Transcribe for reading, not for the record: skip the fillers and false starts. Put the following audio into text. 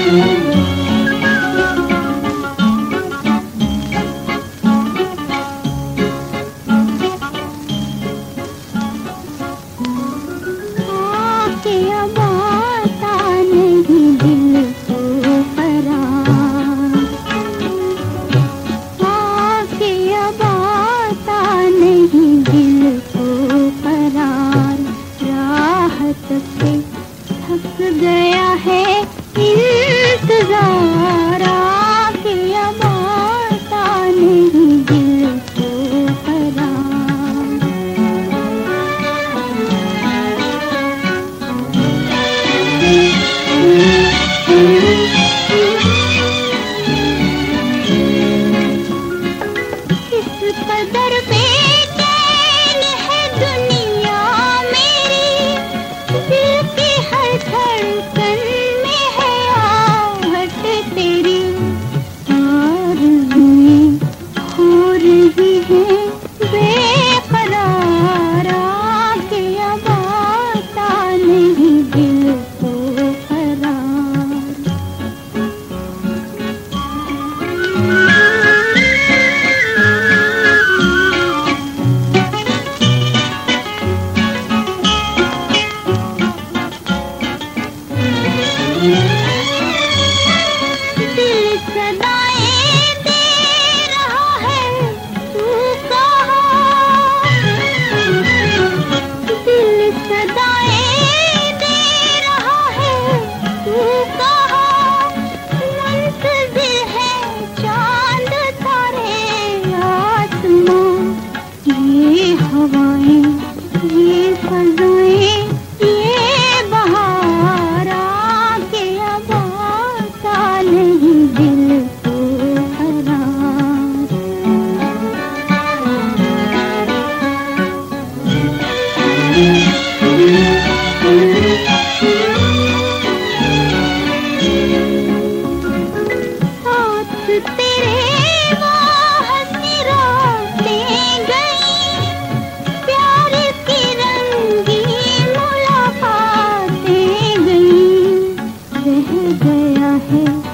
थक गया है इंतजार, आके अब आता नहीं दिल को करार। इस कदर बेचैन है दुनिया मेरी, दिल की हर धड़कन में है आहट तेरी। आरज़ुएं हो रही हैं बेकरार, आके अब आता नहीं दिल को करार। दिल सदाएं दे रहा है तू कहाँ, दिल सदाएं दे रहा है तू कहाँ। मुंतज़िर है चांद तारे आसमां, ये हवाएं ये फ़ज़ाएं ये बहार, आके अब आता नहीं दिल को करार। साथ तेरे वो हंसी रातें गईं, प्यार की रंगीन मुलाकातें गईं। रह गया है